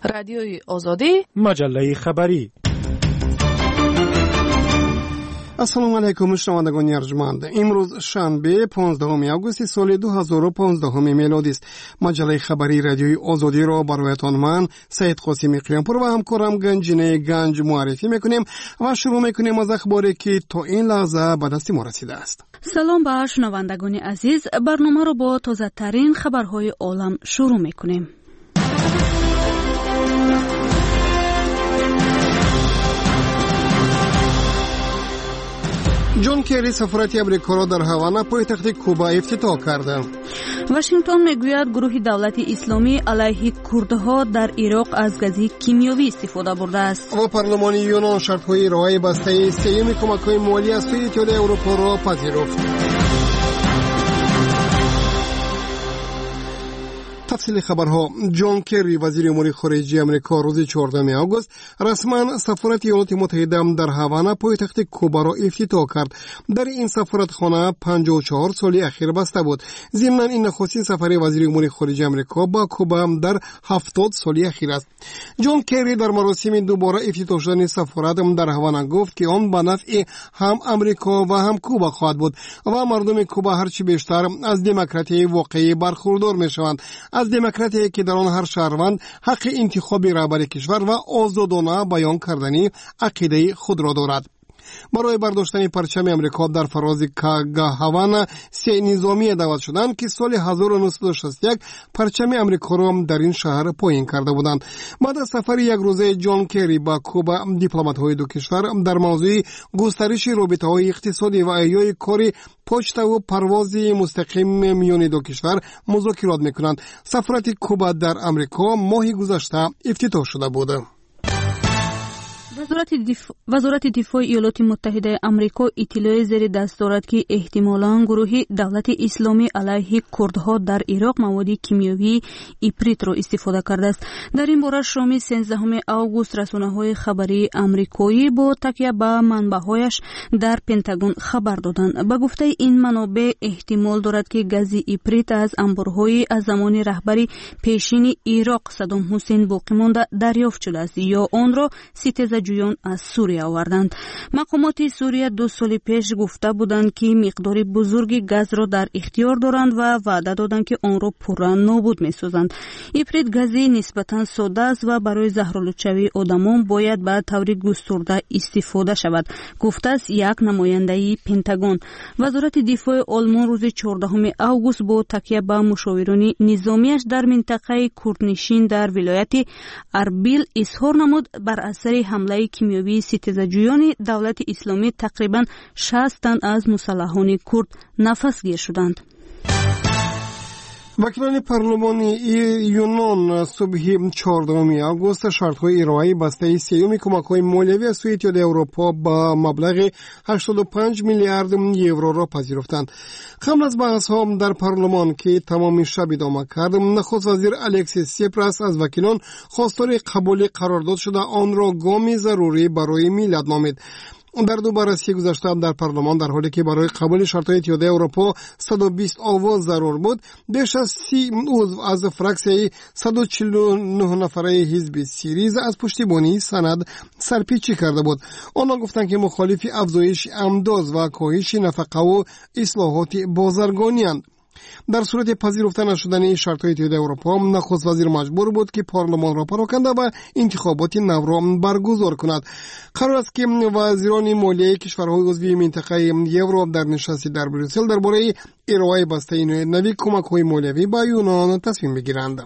رادیوی آزادی، مجله خبری. السلام علیکم شنوندگان ارجمند. امروز شنبه 15 آگوست سال 2015 میلادی است. مجله خبری رادیوی آزادی را برایتان من سید قاسمی قیامپور و همکارم گنجینه گنج معرفی میکنیم و شروع میکنیم از اخباری که تا این لحظه به دست ما رسیده است. سلام به شنوندگان عزیز، برنامه را با تازه ترین خبرهای عالم شروع میکنیم. جان کری سفارت امریکا را در هاوانا پایتخت کوبا افتتاح کرده. واشنگتن میگوید گروه دولت اسلامی علیه کردها در عراق از گاز کیمیایی استفاده برده است. و پارلمان یونان شرط‌های ارائه بسته سیوم کمک‌های مالی از سوی اتحادیه اروپا را پذیرفت. تفصیل خبرها. جان کری وزیر امور خارجه امریکا روز 14 آگوست رسما سفارت ایالات متحده در هاوانا پایتخت کوبا را افتتاح کرد. در این سفارتخانه 54 سال اخیر بسته بود. ضمن این نخستین سفر وزیر امور خارجه امریکا با کوبا در 70 سال اخیر است. جان کری در مراسم دوباره افتتاح شدن سفارت در هاوانا گفت که آن به نفع هم امریکا و هم کوبا خواهد بود و مردم کوبا هرچی بیشتر از دموکراسی واقعی برخوردار میشوند، از دموکراسی که در آن هر شهروند حق انتخاب رهبر کشور و آزادانه بیان کردنی عقیده خود را دارد. برای برداشتن پرچم امریکا در فراز هاوانا سه نظامی دعوت شدند که سال 1961 پرچم امریکا را در این شهر پایین کرده بودند. بعد از سفر یک روزه جان کری با کوبا، دیپلمات‌های دو کشور در موضوع گسترش رابطه‌های اقتصادی و احیای کار پشت و پرواز مستقیم میان دو کشور مذاکرات می‌کنند. سفارت کوبا در امریکا ماه گذشته افتتاح شده بود. وزارت دفاع ایالات متحده آمریکا اطلاع زیر دست دارد که احتمالاً گروه دولت اسلامی علیه کردها در عراق مواد کیمیایی ایپریت را استفاده کرده است. در این باره شام 13 آگوست رسانه‌های خبری آمریکایی با تکیه به منبع‌هایش در پنتاگون خبر دادند. به گفته این منابع احتمال دارد که گاز ایپریت از انبارهای از زمان رهبری پیشین عراق صدام حسین باقی مانده دریافت شده است یا آن را ستیزه جویان از سوریه آوردند. مقامات سوریه 2 سال پیش گفته بودند که مقدار بزرگی گاز را در اختیار دارند و وعده دادند که آن را پورا نابود می‌سازند. ایپریت گازی نسبتاً ساده است و برای زهرآلودشوی آدمان باید به طور گسترده استفاده شود، گفته است یک نماینده پنتاگون. وزارت دفاع آلمان روز 14 آگوست با تکیه به مشاوران نظامیش در منطقه کردنشین در ولایت اربیل اظهار نمود بر اثر حمله کیمیایی ستیزه‌جویان دولت اسلامی تقریباً 60 تن از مسلحان کرد نفسگیر شدند. وکیلان پارلمان یونان صبح 14 آگوست شرط‌های ارائه بسته سیوم کمک‌های مالیوی از سوی اتحادیه اروپا با مبلغ 85 میلیارد یورو را پذیرفتند. قبل از بحث‌ها در پارلمان که تمام شب ادامه کرد، نخست وزیر الکسیس سیپراس از وکیلان خواستار قبول قرارداد شده آن را گامی ضروری برای ملت نامید. در دو بررسی گذشته در پارلمان در حالی که برای قبول شرط‌های اتحادیه اروپا 120 آواز ضرور بود، بیش از 30 عضو از فرکسیه 149 نفره حزب سیریزا از پشتیبانی سند سرپیچی کرده بود. آنها گفتند که مخالف افزایش امداد و کاهش نفقه و اصلاحات بازرگانی اند. در صورت پذیرفته نشدن این شرط‌های اتحادیه اروپا، نخست وزیر مجبور بود که پارلمان را پراکنده و انتخابات نو را برگزار کند. قرار است که وزیران مالیه کشورهای عضو منطقه یورو در نشست در بریسل درباره ارائه بسته نوی کمک‌های مالیوی به یونان تصمیم بگیرند.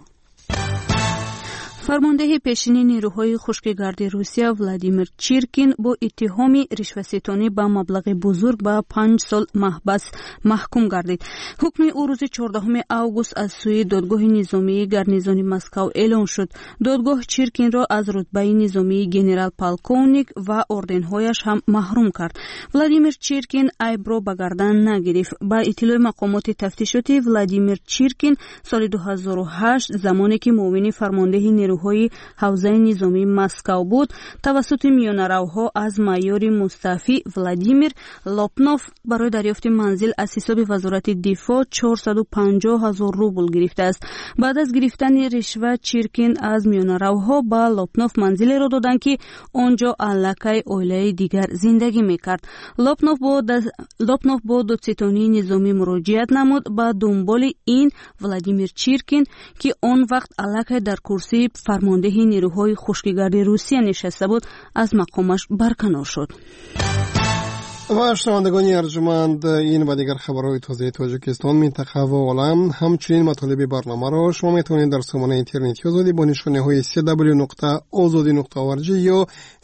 فرمانده پیشین نیروهای خشکگرد روسیه ولادیمیر چیرکین با اتهام رشوه‌ستانی با مبلغ بزرگ به 5 سال محبس محکوم گردید. حکم او روز 14 آگوست از سوی دادگاه نظامی گارنیزون مسکو اعلام شد. دادگاه چیرکین را از رتبه نظامی گنرال پالکونیک و اردنهایش هم محروم کرد. ولادیمیر چیرکین عیب را به گردن نگرفت. با اطلاع مقامات تفتیشاتی، ولادیمیر چیرکین سال 2008 زمانی که معاون فرمانده نیروهای نیروهای حوزه نظامی مسکو بود توسط میانه‌روها از مایور مصطفی ولادیمیر لوپنوف برای دریافت منزل از حساب وزارت دفاع 450,000 روبل گرفته است. بعد از گرفتن رشوه چیرکین از میانه‌روها با لوپنوف منزل را دادند که آنجا علاقه اویله دیگر زندگی میکرد. لوپنوف با دادستانی نظامی مراجعت نمود. با دنبال این ولادیمیر چیرکین که آن وقت علاقه در کرسی فرمانده نیروهای خشکیگرد روسیه نشسته بود از مقامش برکنار شد. و شنوندگان ارجمند، این و دیگر خبرهای تازه تاجیکستان، منطقه و عالم، همچنین مطالب برنامه را شما میتونید در سامانه اینترنتی آزادی با نشانه های www.azadi.org یا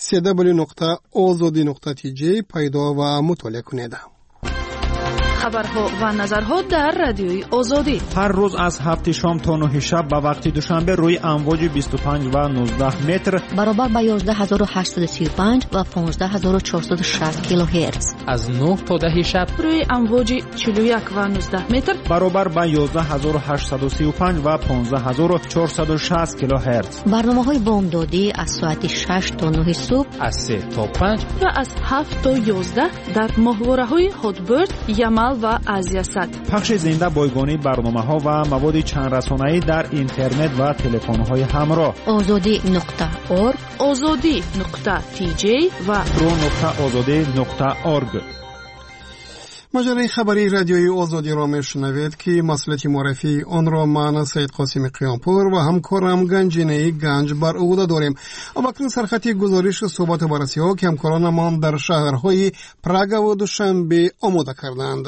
www.azadi.tj پیدا و مطالعه کنید. خبرها و نظرها در رادیوی آزادی هر روز از 7 شام تا 9 شب به وقت دوشنبه روی امواج 25 و 19 متر برابر با 11835 و 15460 کیلوهرتز از 9 تا 10 شب روی امواج 41 و 19 متر برابر با 11835 و 15460 کیلوهرتز. برنامه‌های بامدادی از ساعت 6 تا 9 صبح، از 3 تا 5 و از 7 تا 11 در ماهواره‌های هاتبرد، یمل و آزیاسات. پخش زنده بایگانی برنامه‌ها و مواد چند رسانه‌ای در اینترنت و تلفن‌های همراه. azadi.org، azadi.tj و pro.azadi.org. مجله خبری رادیوی آزادی را میشنوید که مسئولیت معرفی آن را من سید قاسم قیامپور و همکارم گنجینه گنج بر عهده داریم. اکنون سرخط گزارش و صحبت و بررسی ها که همکارانمان در شهرهای پراگ و دوشنبه آماده کردند.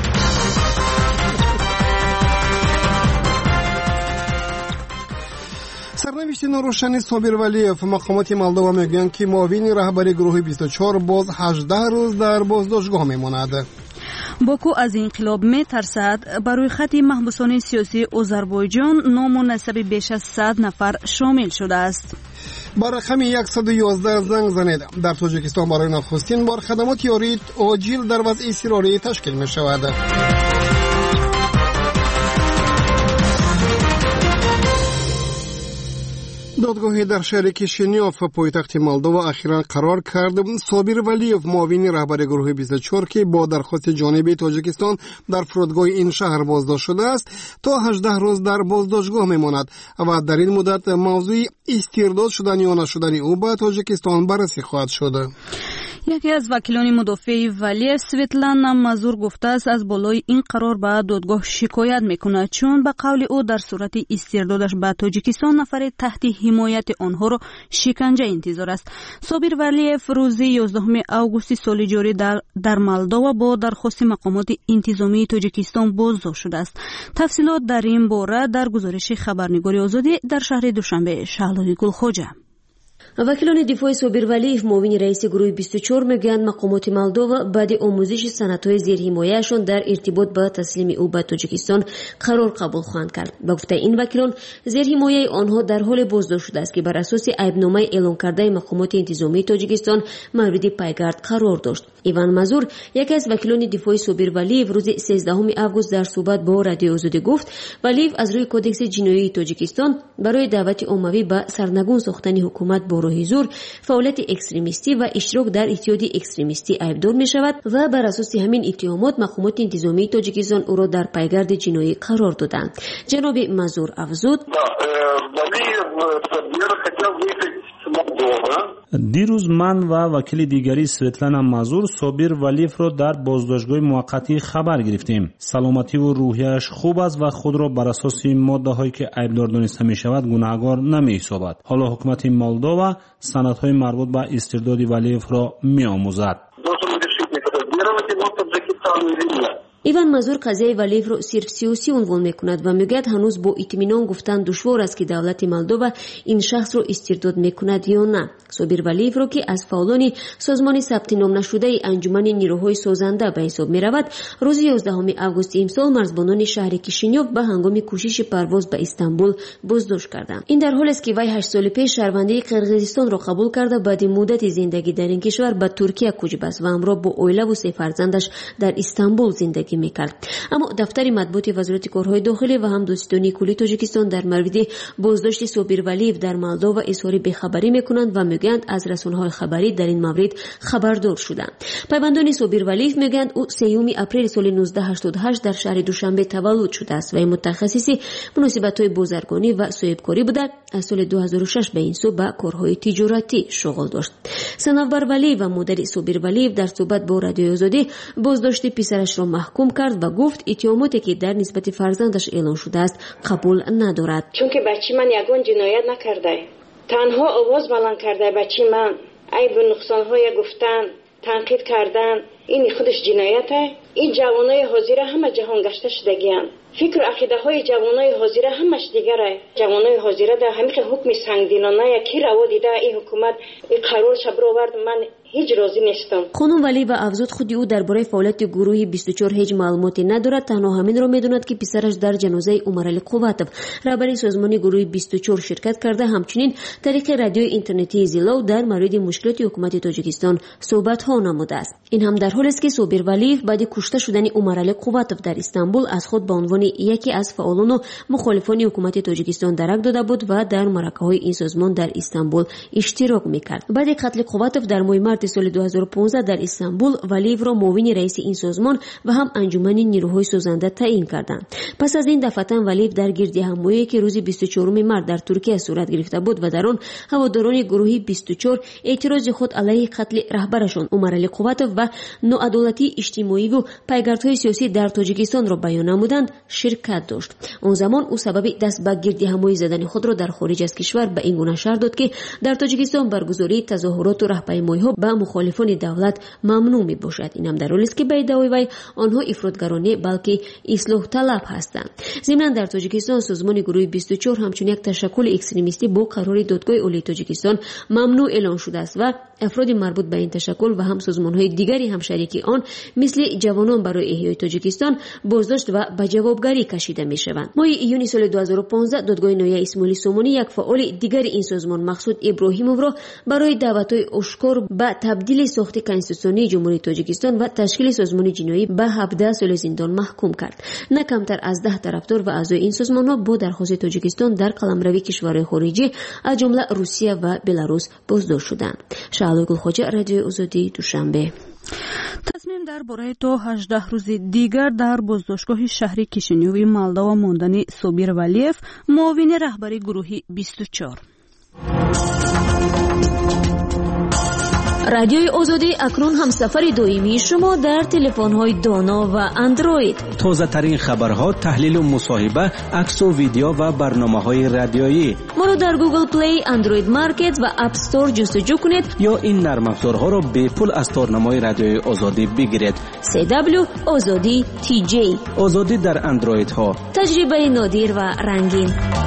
سرنوشت ناروشن صابر ولیف، مقامات مولداوا میگویند که معاون رهبری گروه 24 باز 18 روز در بازداشتگاه میماند. باکو از انقلاب میترسد. بر روی خط محبوسان سیاسی آذربایجان نام و نسب بیش از 100 نفر شامل شده است. بر رقم 111 زنگ زنید. در تاجیکستان برای نخستین بار خدمات یاری عاجل در وضع اضطراری تشکیل می شود. دادگاهی در شهر کیشینیوف پایتخت مولداوا اخیراً قرار کرد صابر ولیف، معاون رهبر گروه 24 که با درخواست جانبی تاجیکستان در فرودگاه این شهر بازداشت شده است، تا 18 روز در بازداشتگاه میماند و در این مدت موضوع استرداد شدن یا نشدن او به تاجیکستان بررسی خواهد شد. یکی از وکیلان مدافع ولی سویتلانا مازور گفته است از بالای این قرار به دادگاه شکایت میکند، چون به قول او در صورت استردادش به تاجیکستان نفر تحت حمایت آنها را شکنجه انتظار است. صابر ولیف روز 11 آگوست سال جاری در مولداوا با درخواست مقامات انتظامی تاجیکستان بازداشت شده است. تفصیلات در این باره در گزارش خبرنگار آزادی در شهر دوشنبه شهلای گلخوجه. وکیلان دفاع صابر ولیف، معاون رئیس گروه 24 میگویند مقامات مولداوا بعد آموزش سندهای زیرحمایه‌شان در ارتباط با تسلیم او به تاجیکستان قرار قبول خواهند کرد. با گفته این وکیلان، زیرحمایه آنها در حال بازداشت شده است که بر اساس عیبنامه اعلام کرده مقامات انتظامی تاجیکستان مورد پیگرد قرار داشت. ایوان مازور، یکی از وکیلان دفاع صابر ولیف، روز 13 آگوست در صحبت با رادیو آزادی گفت ولیف از روی کدکس جنایی تاجیکستان برای دعوت عمومی به سرنگون ساختن حکومت با راه زور، فعالیت اکستریمیستی و اشتراک در اتحاد اکستریمیستی عیبدار می شود و بر اساس همین اتهامات مقامات انتظامی تاجیکستان او را در پیگرد جنایی قرار دادند. جناب مازور افزود: دیروز من و وکیل دیگری سویتلانا مازور صابر ولیف را در بازداشتگاه موقتی خبر گرفتیم. سلامتی و روحیش خوب است و خود را بر اساس ماده هایی که عیبدار دانسته می شود گناهکار نمی حسابد. حالا حکومت مولداوا سندهای مربوط به استرداد ولیف را می آموزد. ایوان مازور قضیه ولیف رو صرف سیاسی عنوان میکند و میگوید هنوز با اطمینان گفتن دشوار است که دولت مولداوا این شخص رو استرداد میکند یا نه. صابر ولیف رو که از فعالان سازمان ثبت نام نشده انجمن نیروهای سازنده به حساب میرود، روز 11 آگوست امسال مرزبانان شهر کیشینیوف به هنگام کوشش پرواز به استانبول بازداشت کردند. این در حالی است که وی 8 سال پیش شهروندی قرقیزستان را قبول کرده بعد مدت زندگی در این کشور به ترکیه کوچ بست و همراه با اویله و 3 فرزندش در استانبول زندگی رانندگی میکرد. اما دفتر مطبوعات وزارت کارهای داخلی و هم دوستانی کلی تاجیکستان در مورد بازداشت صابر ولیف در مالدو اظهار بیخبری میکنند و میگویند از رسانه‌های خبری در این مورد خبردار شدند. پیوندان صابر ولیف میگویند او 3 اپریل سال 1988 در شهر دوشنبه تولد شده است و این متخصصی مناسبت‌های بازرگانی و صاحبکاری بوده. از سال 2006 به این سو به کارهای تجارتی شغل داشت. سنوبر ولی و مادر صابر ولیف در صحبت با رادیوی آزادی بازداشت پسرش را محکوم کرد و گفت اتهاماتی که در نسبت فرزندش اعلان شده است قبول ندارد. چون که بچه من یگان جنایت نکرده، تنها آواز بلند کرده بچه من عیب و نقصان‌های گفتن، تنقید کردن، این خودش جنایته. این جوانای حاضر همه جهان گشته شدگیان. فکر و عقیده های جوانای حاضر همش دیگره. جوانای حاضر در همین حکم سنگدلانه کی روا دیده این حکومت این قرار شبر آورد، من هیچ راضی نیستم. خانم ولی و افزود خودی او درباره فعالیت گروه 24 هیچ معلوماتی ندارد، تنها همین را میداند که پسرش در جنازه عمر علی قوتوف رهبر سازمان گروه 24 شرکت کرده. همچنین طریق رادیوی اینترنتی زیلو در مورد مشکلات حکومت تاجیکستان صحبت ها نموده است. این هم در حالی است که صابر ولیف بعد کشته شدن عمر علی قوتوف در استانبول از خود به عنوان یکی از فعالان و مخالفان حکومت تاجیکستان درک داده بود و در معرکه‌های این سازمان در استانبول اشتراک می‌کرد. بعد قتل قوتوف در ماه مارس سال 2015 در استانبول ولیف را معاون رئیس این سازمان و هم انجمن نیروهای سازنده تعیین کردند. پس از این دفعتاً ولیف در گردهمایی که روز 24 مارس در ترکیه صورت گرفته بود و در آن هواداران گروه 24 اعتراض خود علیه قتل رهبرشان عمر علی قوتوف و ناعدالتی اجتماعی و پیگردهای سیاسی در تاجیکستان را بیان نمودند شرکت داشت. اون زمان او سبب دست به گردهمایی زدن خود را در خارج از کشور به این گونه شرح داد که در تاجیکستان برگزاری تظاهرات و راهپیمایی‌ها به مخالفان دولت ممنوع می باشد. اینم در حالی است که به ادعای وی آنها افراطگرانه بلکه اصلاح طلب هستند. ضمناً در تاجیکستان سازمان گروه 24 همچون یک تشکل اکستریمیستی با قرار دادگاه عالی تاجیکستان ممنوع اعلان شده است و افراد مربوط به این تشکل و هم سازمان‌های دیگری هم شریک آن مثل جوانان برای احیای تاجیکستان بازداشت و به جوابگری کشیده می‌شوند. ماه ایون سال 2015 دادگاه نایه اسماعیلی سومانی یک فعال دیگر این سازمان مقصود ابراهیموف را برای دعوت‌های آشکار به تبدیل ساخت کنستیتوسیونی جمهوری تاجیکستان و تشکیل سازمان جنایی به 17 سال زندان محکوم کرد. نه کمتر از 10 طرفدار و اعضای این سازمان‌ها با درخواست تاجیکستان در قلمروی کشورهای خارجی از جمله روسیه و بلاروس بازداشت شدند. شعله گلخواجه، رادیو آزادی، دوشنبه. تصمیم درباره تا 18 روز دیگر در بازداشتگاه شهری کشینیوی مالدو ماندن صابر ولیف معاون رهبری گروه 24. رادیوی آزادی اکنون هم سفر دائمی شما در تلفن‌های دانا و اندروید. تازه ترین خبرها، تحلیل و مصاحبه، عکس و ویدیو و برنامه‌های رادیویی. ما رو در گوگل پلی، اندروید مارکت و اپ استور جستجو کنید یا این نرم افزارها را به پول از تارنمای رادیوی آزادی بگیرید. CW آزادی TJ. آزادی در اندروید ها. تجربه نادر و رنگین.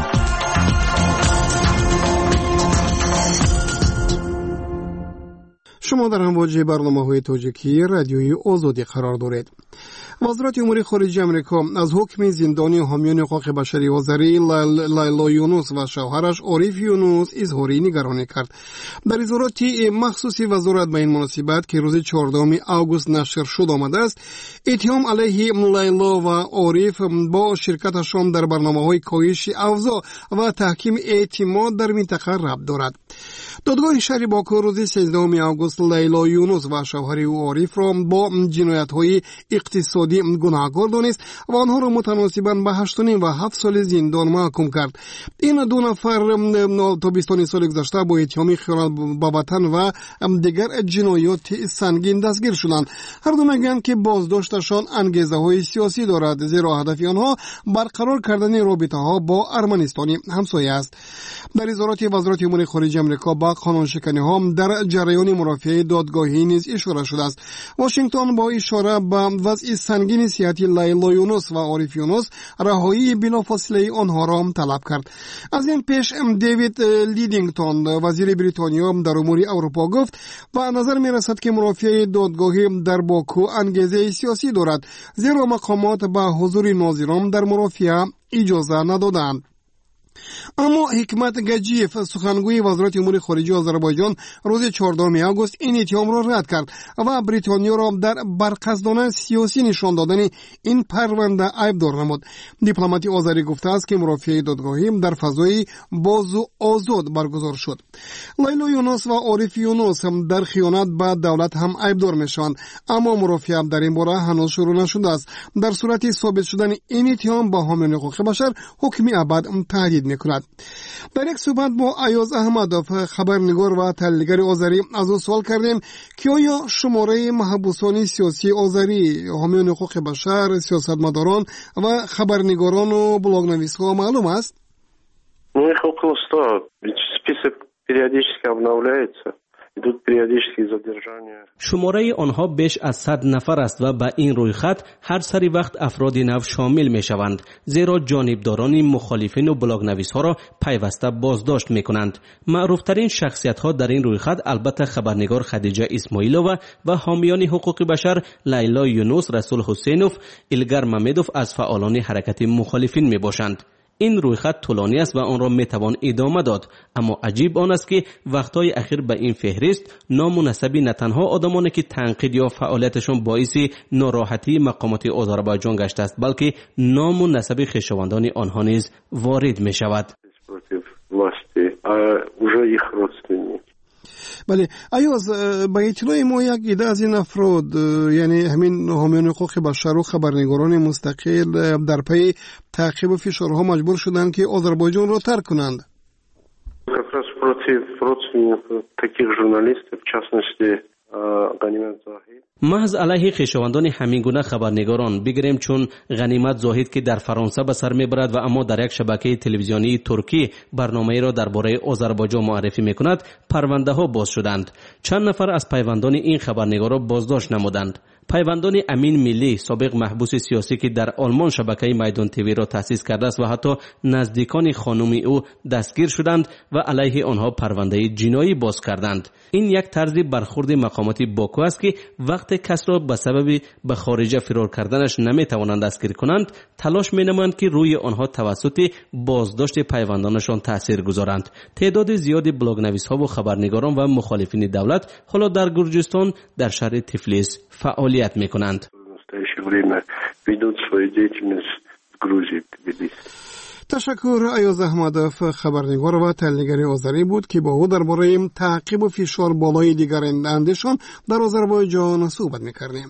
شما در امواج برنامه‌های تاجیکی رادیوی آزادی قرار دارید. وزارت امور خارجه آمریکا از حکم زندانی حامیان حقوق بشری آذری لیلا یونس و شوهرش عارف یونس اظهار نگرانی کرد. در اظهارات مخصوصی وزارت به این مناسبت که روز 14 آگوست نشر شد آمده است، اتهام علیه لیلا و عارف با شرکتشان در برنامه‌های کاهش اوضاع و تحکیم اعتماد در منطقه ربط دارد. دادگاه شهر باکو روز 13 آگوست لیلا یونس و شوهر او عارف را با جنایت‌های اقتصادی گناهکار دانست و آنها را متناسباً به 8.5 و 7 سال زندان محکوم کرد. این دو نفر تابستان سال گذشته با اتهام خیانت به وطن و دیگر جنایات سنگین دستگیر شدند. هر دو میگویند که بازداشتشان انگیزه‌های سیاسی دارد، زیرا هدف آنها برقرار کردن رابطه‌ها با ارمنستان همسایه است. در اظهارات وزارت امور خارجه آمریکا با قانونشکنی‌ها در جریان مرافعه دادگاهی نیز اشاره شده است. واشنگتن با اشاره به وضع سنگین صحتی لیلا یونس و عارف یونس رهایی بلافاصله آنها را طلب کرد. از این پیش دیوید لیدینگتون وزیر بریتانیا در امور اروپا گفت و نظر می رسد که مرافعه دادگاهی در باکو انگیزه سیاسی دارد، زیرا مقامات به حضور ناظران در مرافعه اجازه ندادند. اما حکمت گجیف سخنگوی وزارت امور خارجه آذربایجان روز 14 آگوست این اتهام را رد کرد و بریتانیا را در برقصدانه سیاسی نشان دادن این پرونده عیبدار نمود. دیپلمات آذری گفته است که مرافعه دادگاهی در فضای باز و آزاد برگزار شد. لیلا یونس و عارف یونس هم در خیانت به دولت هم عیبدار میشوند، اما مرافعه در این باره هنوز شروع نشده است. در صورت ثابت شدن این اتهام با حامیان حقوق بشر حکم ابد تهدید میکند. در یک صحبت با ایاز احمدوف خبرنگار و تحلیلگر آذری از او سوال کردیم که آیا شماره محبوسان سیاسی آذری، حامیان حقوق بشر، سیاستمداران و خبرنگاران و بلاگ‌نویس‌ها معلوم است؟ Ну, их около 100. Список периодически обновляется. Идут периодические задержания. شماره آنها بیش از 100 نفر است و به این روی خط هر سری وقت افراد نو شامل می شوند، زیرا جانبداران مخالفین و بلاگ‌نویس ها را پیوسته بازداشت می کنند. معروفترین شخصیت ها در این روی خط البته خبرنگار خدیجه اسماعیلووا و حامیان حقوق بشر لیلا یونس، رسول حسینوف، ایلگر ممدوف از فعالان حرکت مخالفین می باشند. این روی خط طولانی است و آن را میتوان ادامه داد، اما عجیب آن است که وقتهای اخیر به این فهرست نام و نسب نه تنها آدمانی که تنقید یا فعالیتشان باعث ناراحتی مقامات آذربایجان گشته است، بلکه نام و نسب خویشاوندان آنها نیز وارد می شود. بله، ایاز به اطلاع ما یک عده از این افراد، یعنی همین حامیان حقوق بشر و خبرنگاران مستقل، در پی تعقیب و فشارها مجبور شدند که آذربایجان را ترک کنند. Как раз против родственников таких журналистов, в частности, غنیمت زاهد. محض علیه خویشاوندان همین گونه خبرنگاران بگیریم، چون غنیمت زاهد که در فرانسه به سر میبرد و اما در یک شبکه تلویزیونی ترکی برنامه‌ای را درباره آذربایجان معرفی میکند، پرونده ها باز شدند. چند نفر از پیوندان این خبرنگارا بازداشت نمودند. پیوندان امین ملی، سابق محبوس سیاسی که در آلمان شبکه میدان تیوی را تأسیس کرده است و حتی نزدیکان خانم او دستگیر شدند و علیه آنها پرونده جنایی باز کردند. این یک طرز برخورد مقامات باکو است که وقت کس را به سبب به خارج فرار کردنش نمیتوانند دستگیر کنند، تلاش مینمایند که روی آنها توسط بازداشت پیوندانشان تاثیر گذارند. تعداد زیادی بلاگ‌نویس ها و خبرنگاران و مخالفین دولت حالا در گرجستان در شهر تفلیس فعالیت میکنند. تشکر. ایاز احمدوف خبرنگار و تحلیلگر آذری بود که با او درباره تعقیب و فشار بالای دیگرنده‌شان در آذربایجان صحبت می‌کردیم.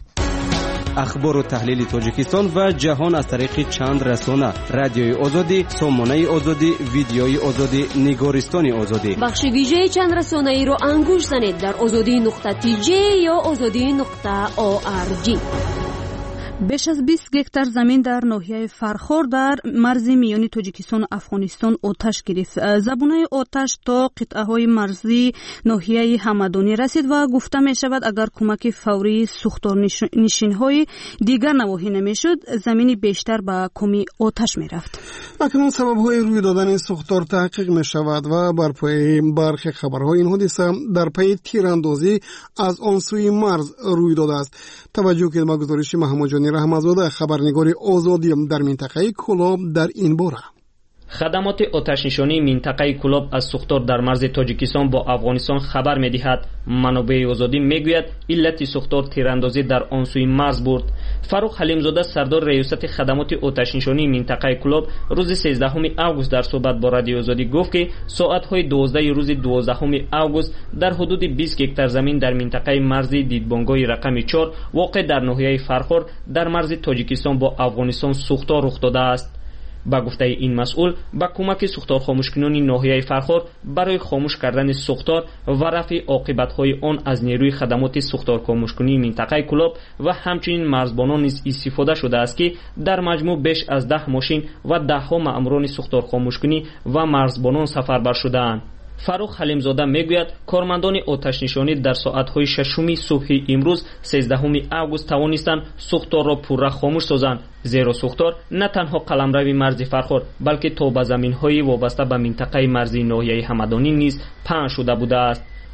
اخبار و تحلیل تاجیکستان و جهان از طریق چند رسانه: رادیوی آزادی، سامانه آزادی، ویدیوی آزادی، نگارستان آزادی. بخش ویژه چند رسانه‌ای رو انگوش زنید در azadi.tj یا azadi.org. بیش از 20 گکتار زمین در ناحیه فرخور در مرز میانی تاجیکستان و افغانستان آتش گرفت. زبانه آتش تا قطعه‌های مرزی ناحیه همدانی رسید و گفته می شود اگر کمک فوری سوختارنشین‌های دیگر نواحی نمیشد، زمین بیشتر به کمی آتش می رفت. اکنون سبب‌های روی دادن سوختار تحقیق می شود و بر پای برخی خبرهای این حادثه در پی تیراندازی از آن سوی مرز روی داده است. توجه کنید به گزارش محمد جانی رحمت‌زاده، خبرنگار آزادی در منطقه کلاب در این باره. خدمات آتش‌نشانی منطقه کلاب از سوختار در مرز تاجیکستان با افغانستان خبر می‌دهد. منابع آزادی می‌گوید علت سوختار تیراندازی در آن سوی مرز بود. فاروق حلیمزاده، سردار ریاست خدمات آتش‌نشانی منطقه کلاب، روز 13 آگوست در صحبت با رادیو آزادی گفت که ساعت‌های 12 روز 12 آگوست در حدود 20 گکتار زمین در منطقه مرزی دیدبانگاه رقم 4 واقع در ناحیه فرخور در مرز تاجیکستان با افغانستان سوختار رخ داده است. با گفته این مسئول، با کمک سوختار خاموشکنان ناحیه فرخور برای خاموش کردن سوختار و رفع عاقبت‌های آن از نیروی خدمات سوختار خاموشکنی منطقه کلاب و همچنین مرزبانان نیز استفاده شده است که در مجموع بیش از 10 ماشین و 10 مأموران سوختار خاموشکنی و مرزبانان سفربر شده‌اند. فاروق حلیمزاده میگوید کارمندان آتش‌نشانی در ساعت‌های 6 صبح امروز 13 آگوست توانستند سوختار را پورا خاموش سازند، زیرا سوختار نه تنها قلمرو مرز فرخور بلکه تا به زمین‌های وابسته به منطقه مرزی ناحیه همدانی نیز پهن شده بوده است.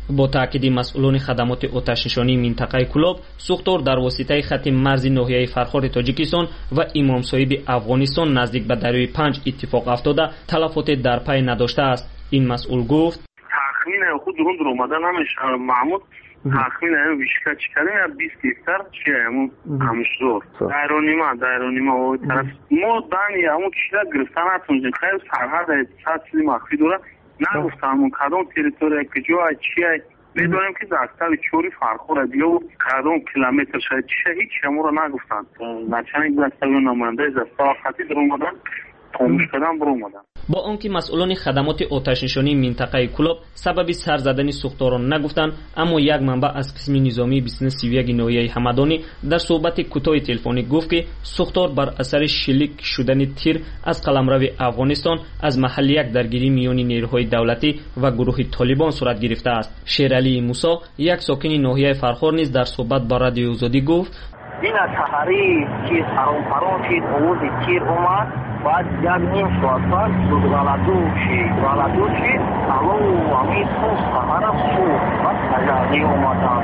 با تاکید مسئولان خدمات آتش‌نشانی منطقه کلاب، سوختور در واسطه خط مرزی ناحیه فرخار تاجیکستان و امام صاحب افغانستان نزدیک به دریای 5 اتفاق افتاده تلفات در پی نداشته است. این مسئول گفت تخمین خود درون اومدن همش محمود تخمین هم بیشتر چیکاریم 20 هکتار چیه همش زور دایرونیما و طرف ما دانی همون کشیده گرفتن اتونجیم خیلی سرحد چند چیزی مخفی دوره نگفتم اون کدام تریتوری که جای چیه میدونیم که دستال چوری فرخوره دیگه و کدام کیلومتر شاید چیه هیچ همون رو نگفتن نچنین دستال نماینده دستا خطی در اومدن خاموش کردن برو اومدن. با آنکه مسئولان خدمات آتش‌نشانی منطقه کلاب سبب سر زدن سوختاران نگفتند، اما یک منبع از قسم نظامی 21 ناحیه همدانی در صحبت کوتاه تلفنی گفت که سوختار بر اثر شلیک شدن تیر از قلمرو افغانستان از محل یک درگیری میان نیروهای دولتی و گروه طالبان صورت گرفته است. شیرعلی موسی یک ساکن ناحیه فرخار نیز در صحبت با رادیو آزادی گفت این سحری که سرون شد آواز تیر اومد بعد یک نیم ساعت غلطو شد الو همین خوب سحرم شد بعد تجاری اومدن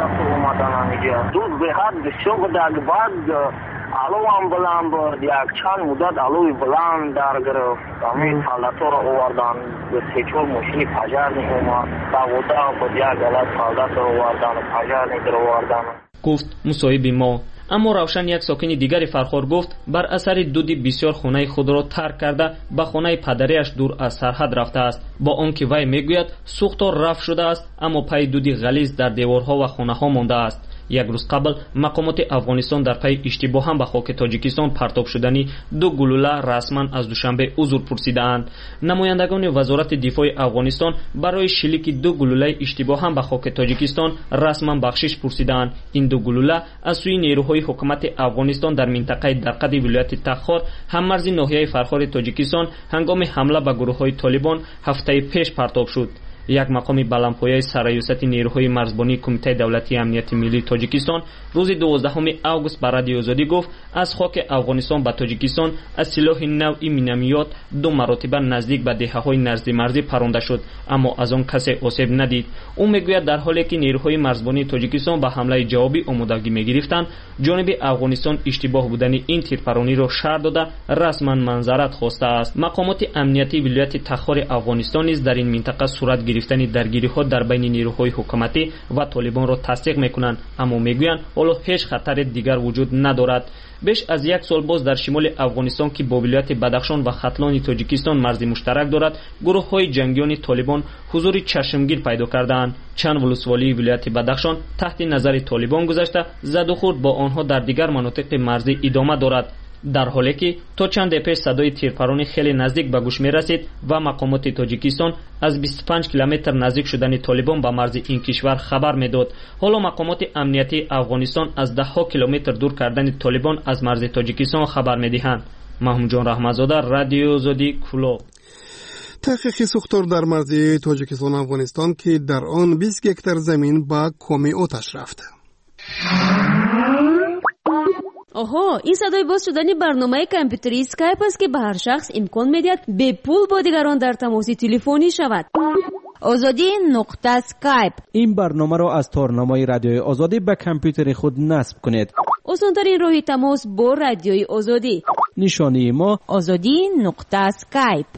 همینجا دوز به حد بسیار بودن بعد الو هم بلند یک چند مدت الوی بلند در گرفت همین حالتو را آوردن به سیچور ماشینی پجر اومد داودا بود یک غلط حالت رو آوردن پجر در آوردن گفت مصاحب ما. اما روشن یک ساکن دیگری فرخار گفت بر اثر دودی بسیار خانه خود را ترک کرده به خانه پدریش دور از سرحد رفته است. با آنکه وی میگوید سوختار رفع شده است اما پای دودی غلیظ در دیوارها و خانه ها مانده است. یک روز قبل مقامات افغانستان در پی اشتباه هم به خاک تاجیکستان پرتاب شدنی 2 گلوله رسما از دوشنبه عذر پرسیدند. نمایندگان وزارت دفاع افغانستان برای شلیک 2 گلوله اشتباه هم به خاک تاجیکستان رسما بخشش پرسیدند. این 2 گلوله از سوی نیروهای حکومت افغانستان در منطقه درقد ولایت تخار هممرز ناحیه فرخار تاجیکستان هنگام حمله به گروه‌های طالبان هفته پیش پرتاب شد. یک مقام بلندپایه سرریاست نیروهای مرزبانی کمیته دولتی امنیت ملی تاجیکستان روز 12 آگوست بر رادیو آزادی گفت از خاک افغانستان به تاجیکستان از سلاح نوعی مینامیات 2 مرتبه نزدیک به دهه‌های نزدیک مرزی پرونده شد اما از آن کسی آسیب ندید. او میگوید در حالی که نیروهای مرزبانی تاجیکستان به حمله جوابی آمادگی میگرفتند جانب افغانستان اشتباه بودن این تیرپرانی را شرح داده رسما منظرت خواسته است. مقامات امنیتی ولایت تخار افغانستان نیز در این منطقه صورت گرفتن درگیری‌ها در بین نیروهای حکومتی و طالبان را تصدیق می‌کنند اما میگویند حالا هیچ خطر دیگر وجود ندارد. بیش از 1 سال باز در شمال افغانستان که با ولایت بدخشان و ختلان تاجیکستان مرزی مشترک دارد گروه‌های جنگیان طالبان حضور چشمگیر پیدا کردند. چند ولسوالی ولایت بدخشان تحت نظر طالبان گذاشته زد و خورد با آنها در دیگر مناطق مرزی ادامه دارد، در حالی که تا چند پیش صدای تیرپرانی خیلی نزدیک به گوش می رسید و مقامات تاجیکستان از 25 کیلومتر نزدیک شدن طالبان به مرز این کشور خبر می داد. حالا مقامات امنیتی افغانستان از 10 کیلومتر دور کردن طالبان از مرز تاجیکستان خبر می دهند. محمود جان رحمتزاده، رادیو آزادی، کلاب. تحقیق سوختار در مرز تاجیکستان افغانستان که در آن 20 هکتار زمین به کمی آتش رفت. آها، این صدای باز شدن برنامه کامپیوتری اسکایپ است که به هر شخص امکان میدهد به پول با دیگران در تماس تلفنی شود. azadi.skype این برنامه را از تارنمای رادیوی آزادی به کامپیوتر خود نصب کنید. آسان‌ترین راه تماس با رادیوی آزادی. نشانی ما azadi.skype.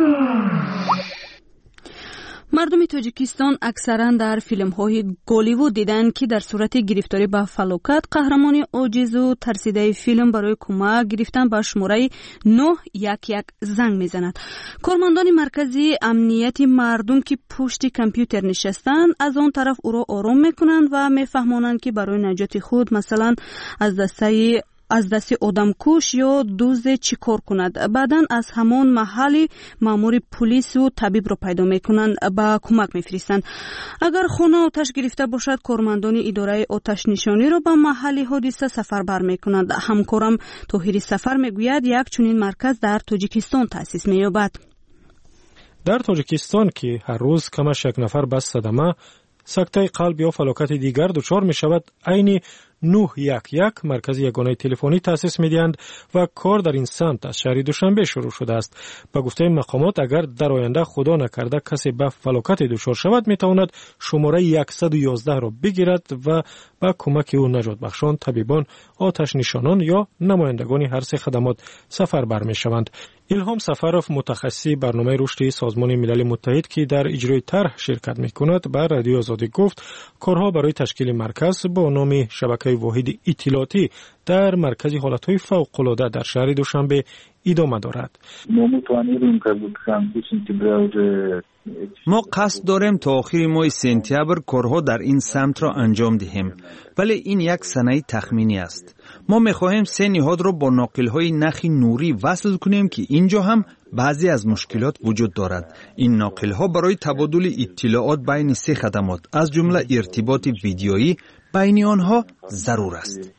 مردم تاجیکستان اکثرا در فیلم‌های گالیوود دیدن که در صورت گرفتاری به فلاکت قهرمان عاجز و ترسیده فیلم برای کمک گرفتن به شماره 911 زنگ میزند. کارمندان مرکزی امنیتی مردم که پشت کامپیوتر نشستند از آن طرف او را آرام میکنند و میفهمانند که برای نجات خود مثلا از دست آدم کش یا دوز چی کار کند. بعدن از همان محل مامور پلیس و طبیب را پیدا میکنند با کمک میفرستند. اگر خانه آتش گرفته باشد کارمندان اداره آتش نشانی را به محل حادثه سفر بر میکنند. همکارم طاهری سفر میگوید یک چنین مرکز در تاجیکستان تأسیس مییابد. در تاجیکستان که هر روز کمش 1 نفر به صدمه، سکته قلب یا فلاکت دیگر دچار می شود، عین 911 مرکز یگانه تلفنی تأسیس می‌دهند و کار در این سمت از شهر دوشنبه شروع شده است. به گفته مقامات اگر در آینده خدا نکرده کسی به فلاکت دچار شود می‌تواند شماره 111 را بگیرد و با کمک او نجات بخشان، طبیبان، آتش نشانان یا نمایندگان هر سه خدمات سفر برمی‌شوند. ایلهام سفروف متخصص برنامه رشد سازمان ملل متحد که در اجرای طرح شرکت می‌کند به رادیو آزادی گفت کارها برای تشکیل مرکز با نام شبکه واحد اطلاعاتی در مرکز حالت‌های فوق‌العاده در شهر دوشنبه ادامه دارد. ما قصد داریم تا آخر ماه سپتامبر کارها در این سمت را انجام دهیم، ولی این یک سنه تخمینی است. ما می‌خواهیم 3 نهاد را با ناقل‌های نخ نوری وصل کنیم که اینجا هم بعضی از مشکلات وجود دارد. این ناقل‌ها برای تبادل اطلاعات بین 3 خدمات از جمله ارتباط ویدیویی بین آنها ضرور است.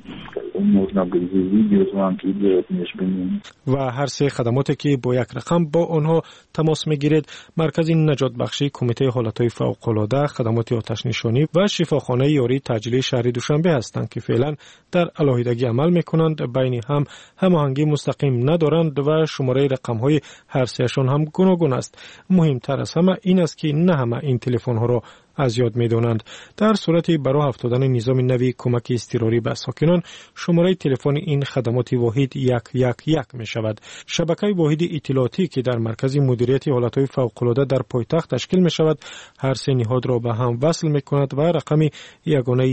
و هر سه خدماتی که با یک رقم با آنها تماس میگیرید مرکز نجات بخشی، کمیته حالتهای فوق‌العاده، خدمات آتش نشانی و شفاخانه یاری تجلی شهر دوشنبه هستند که فعلا در علاهیدگی عمل میکنند، بین هم هماهنگی مستقیم ندارند و شماره رقم‌های هر سهشان هم گوناگون است. مهمتر از همه این است که نه همه این تلفن‌ها را از یاد می‌دانند. در صورت برای افتادن نظام نوی کمک اضطراری به ساکنان شماره تلفن این خدمات واحد 111 می شود. شبکه واحد اطلاعاتی که در مرکز مدیریت حالت‌های فوق‌العاده در پایتخت تشکیل می شود هر سه نهاد را به هم وصل می کند و رقم یگانه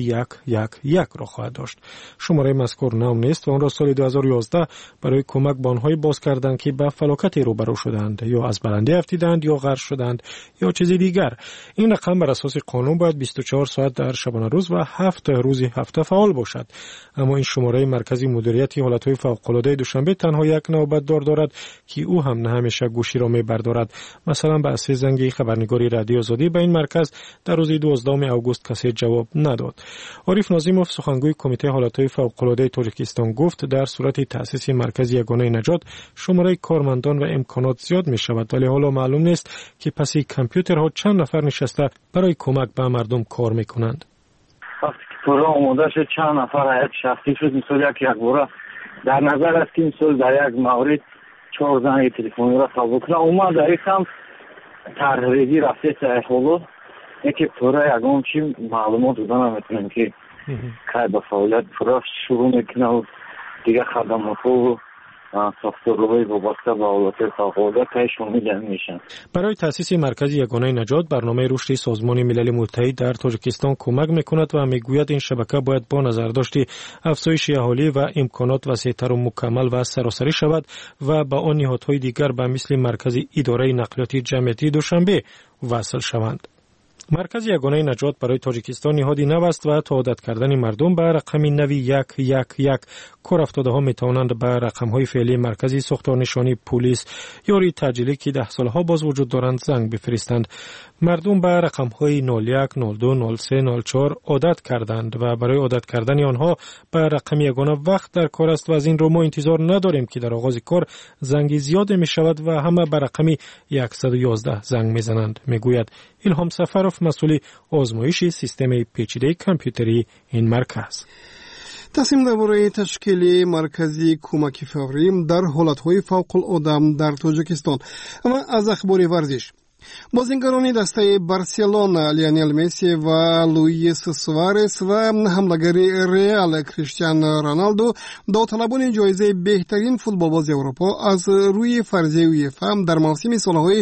111 را خواهد داشت. شماره مذکور نام نیست و آن را سال 2011 برای کمک به آنهای باز کردند که به فلاکت روبرو شدند یا از بلندی افتیدند یا غرق شدند یا چیزی دیگر. این رقم بر اساس قانون باید 24 ساعت در شبانه روز و 7 روز هفته فعال باشد. اما این شماره مرکزی مدیریت حالت‌های فوق‌العاده دوشنبه تنها یک نوبتدار دارد که او هم نه همیشه گوشی را می‌بردارد. مثلا به اساس زنگ خبرنگاری رادیو آزادی به این مرکز در روز 12 آگوست کسی جواب نداد. عارف ناظیموف سخنگوی کمیته حالت‌های فوق‌العاده تاجیکستان گفت در صورت تأسیس مرکز یگانه نجات شماره کارمندان و امکانات زیاد می‌شود، ولی حالا معلوم نیست که پس کامپیوترها چند نفر نشسته برای کمک به مردم کار میکنند. وقتی که پروژه آماده شد چند نفر هیئت شخصی شد، مثلا یک باره در نظر است که مثلا در یک مورد 4 زنگ تلفنی را قبول کنه اومد در این سمت طرح‌ریزی رفته صحیح اینکه پروژه یگان چی معلومات دادن نمیتونیم که که به فعالیت پروژه شروع میکنه و دیگه خدمات و ساختارهای وابسته به حالت فوق‌العاده تایشون میشن. برای تأسیس مرکز یگانه نجات برنامه رشد سازمان ملل متحد در تاجیکستان کمک میکند و میگوید این شبکه باید با نظرداشت افزایش اهالی و امکانات وسیع‌تر و مکمل و سراسری شود و با آن نهادهای دیگر به مثل مرکز اداره نقلیاتی جمعیتی دوشنبه وصل شوند. مرکز یگانه نجات برای تاجیکستان نهادی نو است و تا عادت کردن مردم به رقم نوی 111 کار افتاده ها می توانند به رقم های فعلی مرکزی ساختار نشانی پلیس یاری تجلی که 10 سالها باز وجود دارند زنگ بفرستند. مردم به رقم های 01 02 03 04 عادت کردند و برای عادت کردن آنها به رقم یگانه وقت در کار است و از این رو ما انتظار نداریم که در آغاز کار زنگ زیاد می شود و همه به رقم 111 زنگ می زنند، می گوید ایلهام سفروف مسئول آزمایش سیستم پیچیده کامپیوتری این مرکز. تصمیم درباره تشکیل مرکزی کمک فوری در حالت‌های فوق‌العاده در تاجیکستان. اما از اخبار ورزش بازیگران دسته بارسلونا لیونل مسی و لوئیس سوارز و حمله‌گر ریال کریستیانو رونالدو داوطلبان جایزه بهترین فوتبالباز اروپا از روی فرضیه یوفا در موسم سال‌های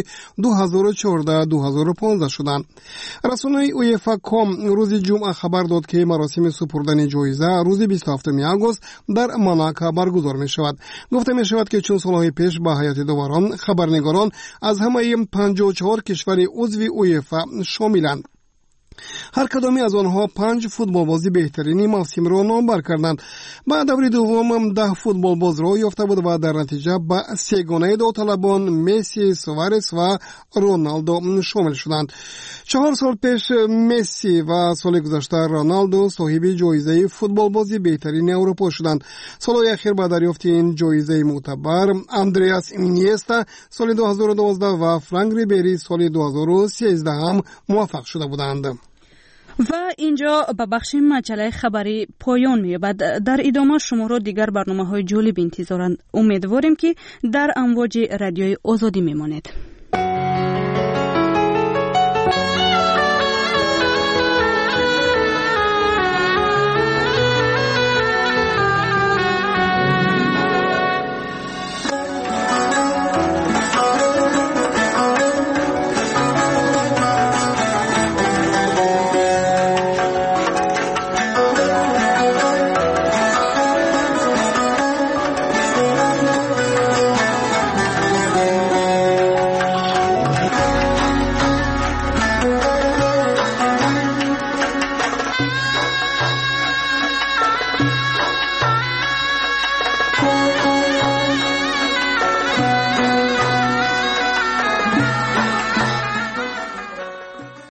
2014-2015 شدند. رسانه یوفا روز جمعه خبر داد که مراسم سپردن جایزه روز 27 آگوست در موناکو برگزار می‌شود. گفته می‌شود که چون سال‌های پیش با هیئت داوران خبرنگاران از همه 54 کشور عضو یوفا شاملند. هر کدامی از آنها 5 فوتبالبازی بهترین موسم را نامبر کردند. بعد دور دوم 10 فوتبالباز را یافته بود و در نتیجه به سگانه داوطلبان مسی، سوارز و رونالدو شامل شدند. 4 سال پیش مسی و سال گذشته رونالدو صاحب جایزه فوتبالبازی بهترین اروپا شدند. سال اخیر با دریافت این جایزه معتبر اندریاس اینیستا سال 2012 و فرانک ریبری سال 2013 هم موفق شده بودند. و اینجا به بخش مجله خبری پایان می‌یابد. در ادامه شما را دیگر برنامه‌های جالب انتظارند. امیدواریم که در امواج رادیوی آزادی میمانید.